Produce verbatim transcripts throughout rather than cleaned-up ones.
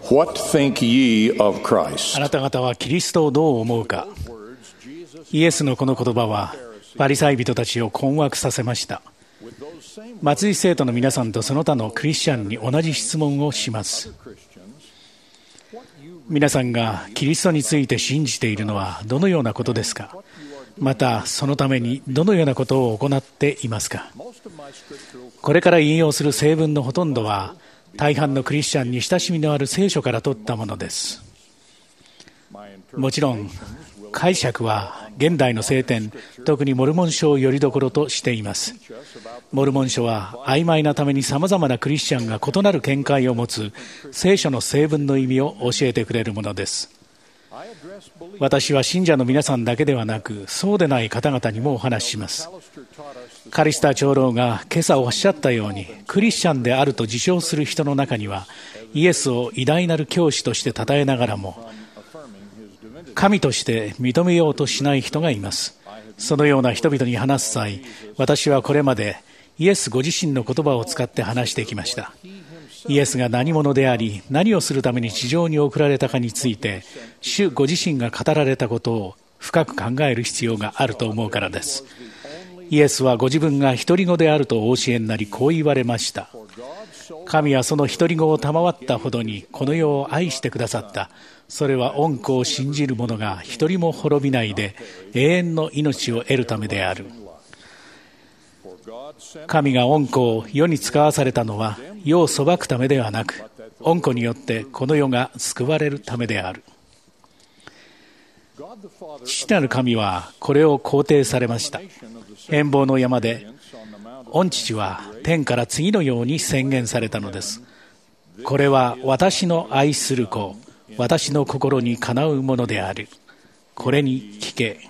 What think ye of Christ? あなた方はキリストをどう思うか。イエスのこの言葉はパリサイ人たちを困惑させました。松井生徒の皆さんとその他のクリスチャンに同じ質問をします。皆さんがキリストについて信じているのはどのようなことですか。またそのためにどのようなことを行っていますか。これから引用する聖文のほとんどは大半のクリスチャンに親しみのある聖書から取ったものです。もちろん解釈は現代の聖典、特にモルモン書をよりどころとしています。モルモン書は曖昧なためにさまざまなクリスチャンが異なる見解を持つ聖書の聖文の意味を教えてくれるものです。私は信者の皆さんだけではなく、そうでない方々にもお話しします。カリスター長老が今朝おっしゃったように、クリスチャンであると自称する人の中には、イエスを偉大なる教師として称えながらも、神として認めようとしない人がいます。そのような人々に話す際、私はこれまでイエスご自身の言葉を使って話してきました。イエスが何者であり、何をするために地上に送られたかについて、主ご自身が語られたことを深く考える必要があると思うからです。イエスはご自分が独り子であるとお教えになり、こう言われました。神はその独り子を賜ったほどにこの世を愛してくださった。それは御子を信じる者が一人も滅びないで永遠の命を得るためである。神が御子を世に使わされたのは世を裁くためではなく、御子によってこの世が救われるためである。父なる神はこれを肯定されました。変貌の山で御父は天から次のように宣言されたのです。これは私の愛する子、私の心にかなうものである。これに聞け。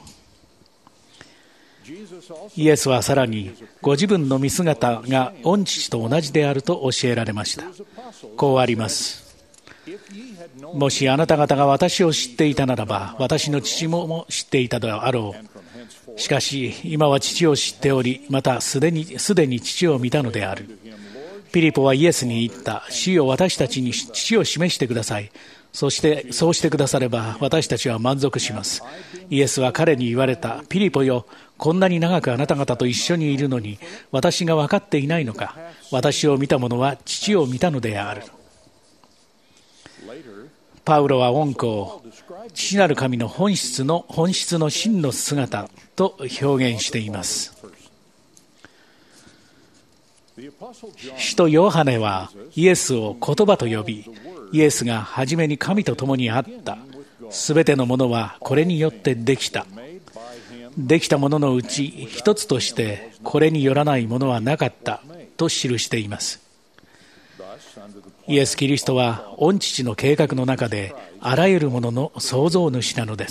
イエスはさらにご自分の見姿が御父と同じであると教えられました。こうあります。もしあなた方が私を知っていたならば、私の父も知っていたであろう。しかし今は父を知っており、またすでにすでに父を見たのである。ピリポはイエスに言った。主よ、私たちに父を示してください。そしてそうしてくだされば私たちは満足します。イエスは彼に言われた。ピリポよ、こんなに長くあなた方と一緒にいるのに私が分かっていないのか。私を見た者は父を見たのである。パウロは御子を父なる神の本質の本質の真の姿と表現しています。使徒ヨハネはイエスを言葉と呼び、イエスが初めに神と共にあった。すべてのものはこれによってできた。できたもののうち一つとしてこれによらないものはなかったと記しています。イエス・キリストは御父の計画の中であらゆるものの創造主なのです。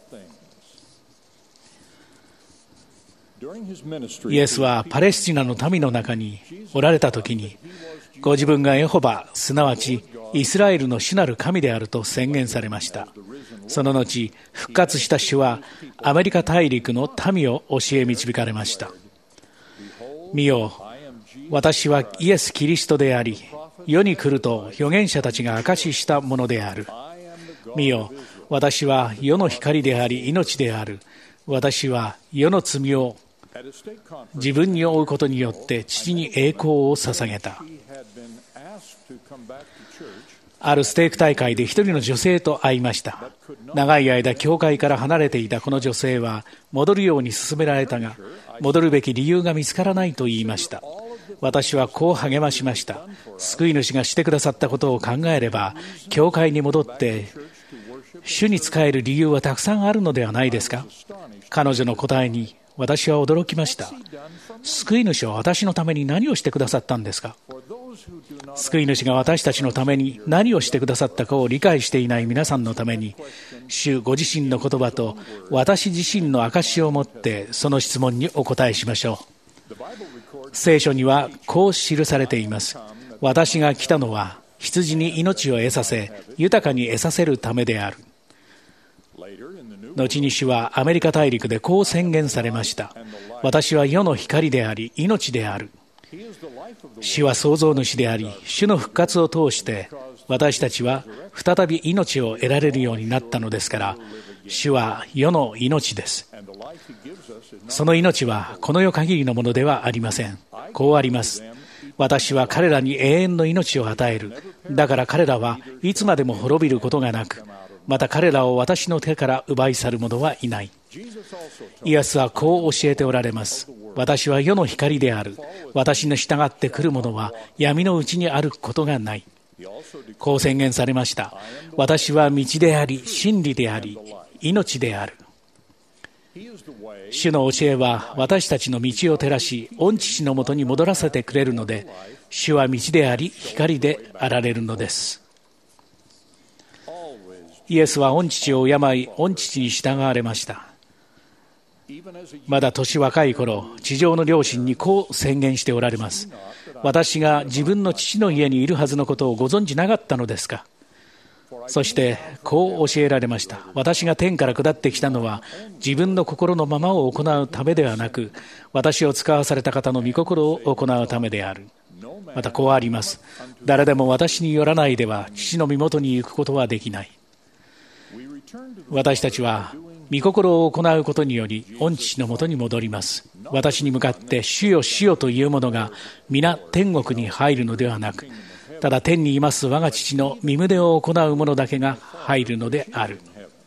イエスはパレスチナの民の中におられたときに、ご自分がエホバ、すなわちイスラエルの主なる神であると宣言されました。その後、復活した主はアメリカ大陸の民を教え導かれました。見よ、私はイエス・キリストであり、世に来ると預言者たちが証ししたものである。見よ、私は世の光であり命である。私は世の罪を自分に負うことによって父に栄光を捧げた。あるステーク大会で一人の女性と会いました。長い間教会から離れていたこの女性は戻るように勧められたが、戻るべき理由が見つからないと言いました。私はこう励ましました。救い主がしてくださったことを考えれば、教会に戻って主に仕える理由はたくさんあるのではないですか。彼女の答えに私は驚きました。救い主は私のために何をしてくださったんですか。救い主が私たちのために何をしてくださったかを理解していない皆さんのために、主ご自身の言葉と私自身の証をもってその質問にお答えしましょう。聖書にはこう記されています。私が来たのは羊に命を得させ、豊かに得させるためである。後に主はアメリカ大陸でこう宣言されました。私は世の光であり命である。主は創造主であり、主の復活を通して私たちは再び命を得られるようになったのですから、主は世の命です。その命はこの世限りのものではありません。こうあります。私は彼らに永遠の命を与える。だから彼らはいつまでも滅びることがなく、また彼らを私の手から奪い去る者はいない。イエスはこう教えておられます。私は世の光である。私に従って来る者は闇のうちに歩くことがない。こう宣言されました。私は道であり、真理であり、命である。主の教えは私たちの道を照らし、御父のもとに戻らせてくれるので、主は道であり、光であられるのです。イエスは御父を敬い、御父に従われました。まだ年若い頃、地上の両親にこう宣言しておられます。私が自分の父の家にいるはずのことをご存じなかったのですか。そしてこう教えられました。私が天から下ってきたのは自分の心のままを行うためではなく、私を使わされた方の御心を行うためである。またこうあります。誰でも私によらないでは父の身元に行くことはできない。私たちは御心を行うことにより御父のもとに戻ります。私に向かって主よ主よという者が皆天国に入るのではなく、ただ天にいます我が父の御胸を行う者だけが入るのである。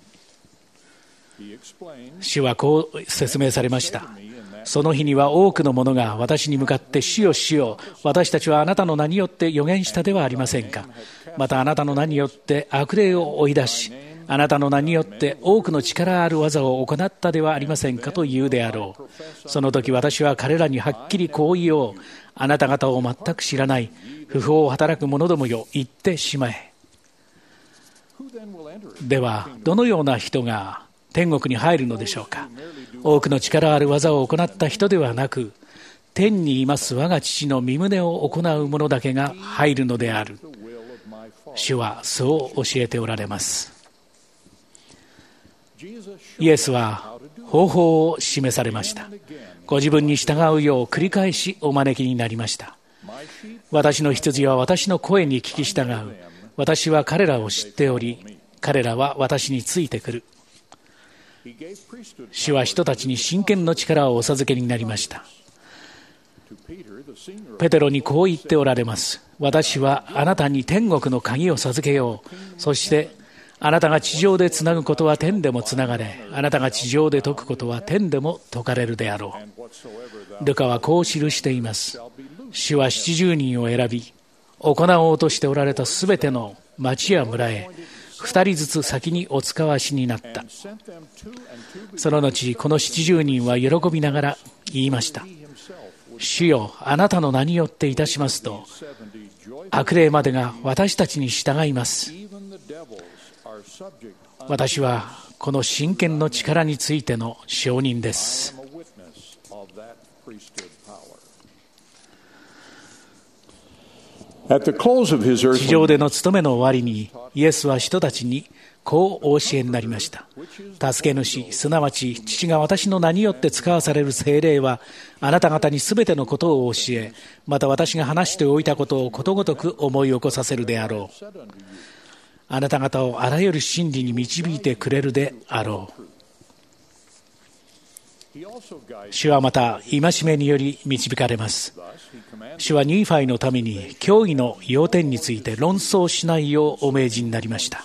主はこう説明されました。その日には多くの者が私に向かって主よ主よ、私たちはあなたの名によって預言したではありませんか。またあなたの名によって悪霊を追い出し、あなたの名によって多くの力ある技を行ったではありませんかと言うであろう。その時私は彼らにはっきりこう言おう。あなた方を全く知らない不法を働く者どもよ、言ってしまえ。ではどのような人が天国に入るのでしょうか。多くの力ある技を行った人ではなく、天にいます我が父の御胸を行う者だけが入るのである。主はそう教えておられます。イエスは方法を示されました。ご自分に従うよう繰り返しお招きになりました。私の羊は私の声に聞き従う。私は彼らを知っており、彼らは私についてくる。主は人たちに真剣の力をお授けになりました。ペテロにこう言っておられます。私はあなたに天国の鍵を授けよう。そしてあなたが地上でつなぐことは天でもつながれ、あなたが地上で解くことは天でも解かれるであろう。ルカはこう記しています。主は七十人を選び、行おうとしておられたすべての町や村へ二人ずつ先にお使わしになった。その後この七十人は喜びながら言いました。主よ、あなたの名によっていたしますと、悪霊までが私たちに従います。私はこの真剣の力についての証人です。地上での務めの終わりにイエスは人たちにこうお教えになりました。助け主、すなわち父が私の名によって使わされる聖霊はあなた方にすべてのことを教え、また私が話しておいたことをことごとく思い起こさせるであろう。あなた方をあらゆる真理に導いてくれるであろう。主はまた戒めにより導かれます。主はニーファイのために教義の要点について論争しないようお命じになりました。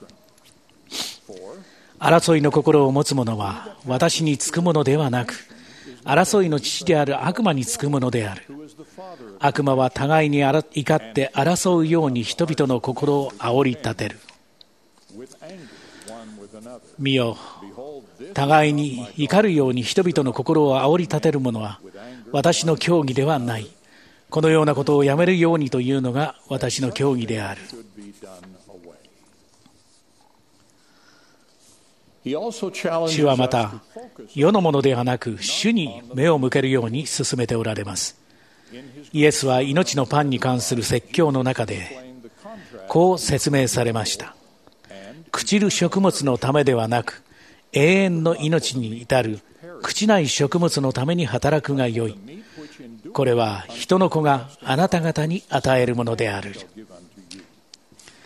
争いの心を持つ者は私につくものではなく、争いの父である悪魔につくものである。悪魔は互いに怒って争うように人々の心を煽り立てる。見よ、互いに怒るように人々の心を煽り立てる者は私の教義ではない。このようなことをやめるようにというのが私の教義である。主はまた世のものではなく主に目を向けるように進めておられます。イエスは命のパンに関する説教の中でこう説明されました。朽ちる食物のためではなく永遠の命に至る朽ちない食物のために働くがよい。これは人の子があなた方に与えるものである。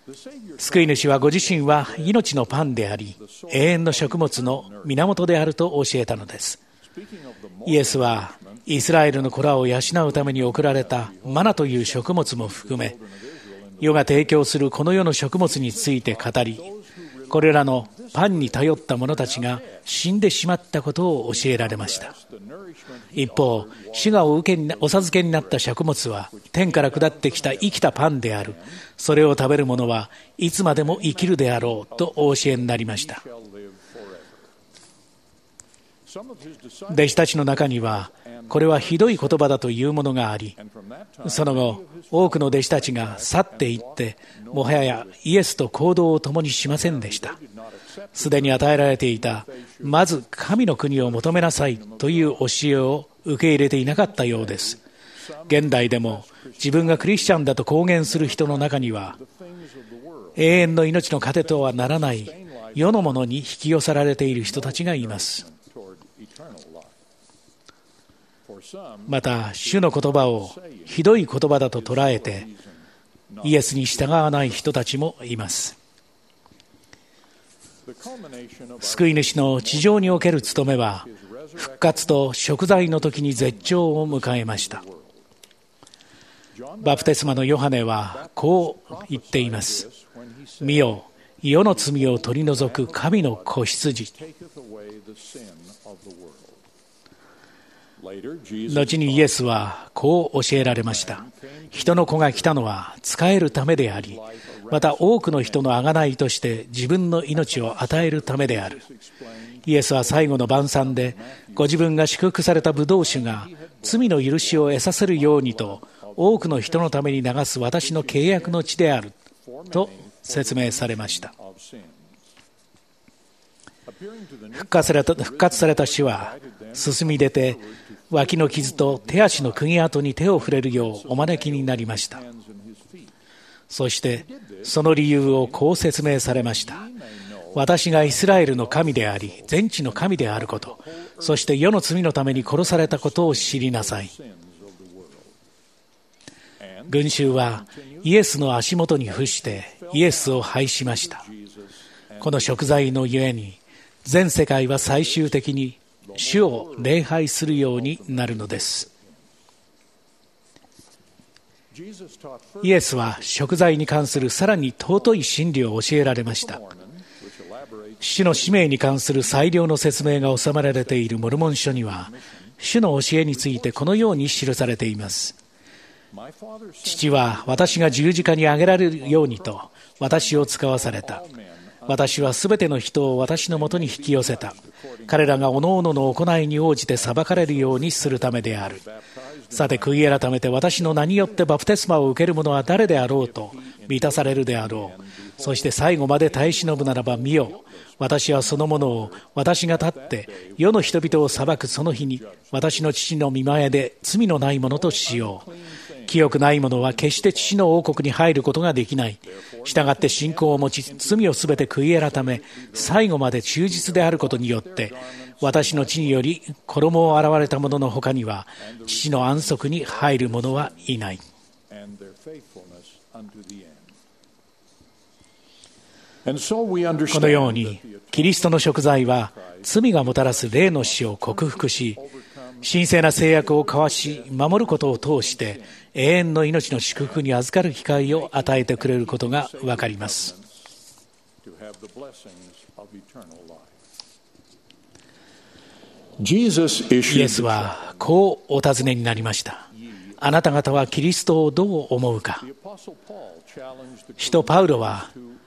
救い主はご自身は命のパンであり、永遠の食物の源であると教えたのです。イエスはイスラエルの子らを養うために送られたマナという食物も含め、世が提供するこの世の食物について語り、これらのパンに頼った者たちが死んでしまったことを教えられました。一方、主がお受けにお授けになった食物は天から下ってきた生きたパンである。それを食べる者はいつまでも生きるであろうとお教えになりました。弟子たちの中には、これはひどい言葉だというものがあり、その後、多くの弟子たちが去っていって、もはやイエスと行動を共にしませんでした。すでに与えられていた、まず神の国を求めなさいという教えを受け入れていなかったようです。現代でも自分がクリスチャンだと公言する人の中には、永遠の命の糧とはならない世のものに引き寄せられている人たちがいます。また、主の言葉をひどい言葉だと捉えて、イエスに従わない人たちもいます。救い主の地上における務めは、復活と贖罪の時に絶頂を迎えました。バプテスマのヨハネはこう言っています。見よ、世の罪を取り除く神の子羊。後にイエスはこう教えられました。人の子が来たのは仕えるためであり、また多くの人の贖いとして自分の命を与えるためである。イエスは最後の晩餐で、ご自分が祝福されたブドウ酒が罪の許しを得させるようにと多くの人のために流す私の契約の地であると説明されました。復活された、復活された主は進み出て、脇の傷と手足の釘跡に手を触れるようお招きになりました。そしてその理由をこう説明されました。私がイスラエルの神であり、全地の神であること、そして世の罪のために殺されたことを知りなさい。群衆はイエスの足元に伏してイエスを拝しました。この贖罪のゆえに、全世界は最終的に主を礼拝するようになるのです。イエスは贖罪に関するさらに尊い真理を教えられました。主の使命に関する最良の説明が収められているモルモン書には、主の教えについてこのように記されています。父は私が十字架に上げられるようにと私を使わされた。私はすべての人を私のもとに引き寄せた。彼らがおのおのの行いに応じて裁かれるようにするためである。さて、悔い改めて私の名によってバプテスマを受ける者は誰であろうと満たされるであろう。そして最後まで耐え忍ぶならば見よ。私はそのものを私が立って世の人々を裁くその日に私の父の御前で罪のないものとしよう。清くない者は決して父の王国に入ることができない。したがって信仰を持ち、罪をすべて悔い改め、最後まで忠実であることによって、私の地により衣を洗われた者の他には、父の安息に入る者はいない。このように、キリストの贖罪は、罪がもたらす霊の死を克服し、神聖な制約を交わし守ることを通して永遠の命の祝福に預かる機会を与えてくれることが分かります。イエスはこうお尋ねになりました。あなた方はキリストをどう思うか。使徒パウロは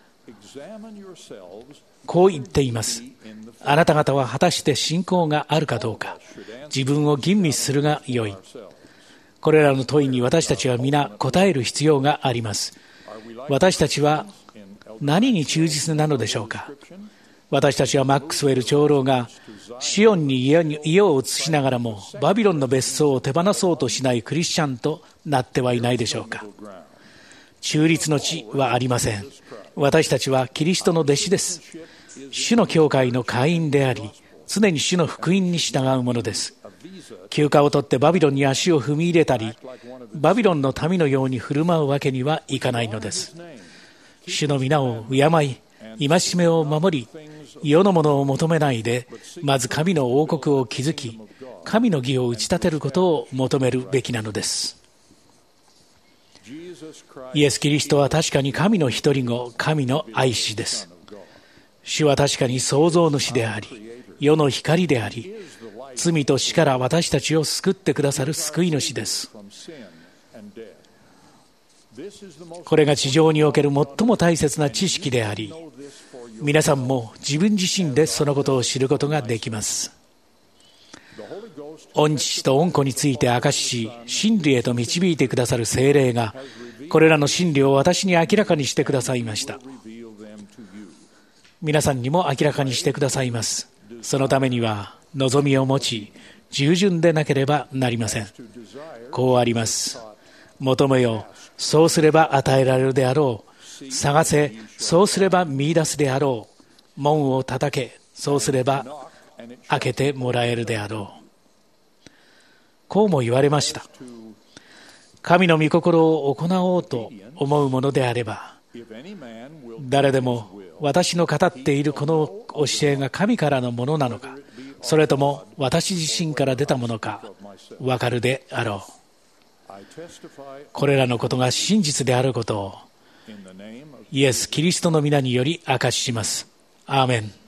こう言っています。あなた方は果たして信仰があるかどうか、自分を吟味するがよい。これらの問いに私たちは皆答える必要があります。私たちは何に忠実なのでしょうか。私たちはマックスウェル長老がシオンに家に家を移しながらもバビロンの別荘を手放そうとしないクリスチャンとなってはいないでしょうか。中立の地はありません。私たちはキリストの弟子です。主の教会の会員であり、常に主の福音に従うものです。休暇を取ってバビロンに足を踏み入れたり、バビロンの民のように振る舞うわけにはいかないのです。 主の皆を敬い、戒めを守り、世のものを求めないで、まず神の王国を築き、神の義を打ち立てることを求めるべきなのです。イエス・キリストは確かに神の一人子、神の愛子です。主は確かに創造主であり、世の光であり、罪と死から私たちを救ってくださる救い主です。これが地上における最も大切な知識であり、皆さんも自分自身でそのことを知ることができます。御父と御子について明かし、真理へと導いてくださる聖霊が、これらの真理を私に明らかにしてくださいました。皆さんにも明らかにしてくださいます。そのためには望みを持ち、従順でなければなりません。こうあります。求めよ、そうすれば与えられるであろう。探せ、そうすれば見出すであろう。門を叩け、そうすれば開けてもらえるであろう。こうも言われました。神の御心を行おうと思うものであれば、誰でも私の語っているこの教えが神からのものなのか、それとも私自身から出たものか分かるであろう。これらのことが真実であることをイエス・キリストの皆により証しします。アーメン。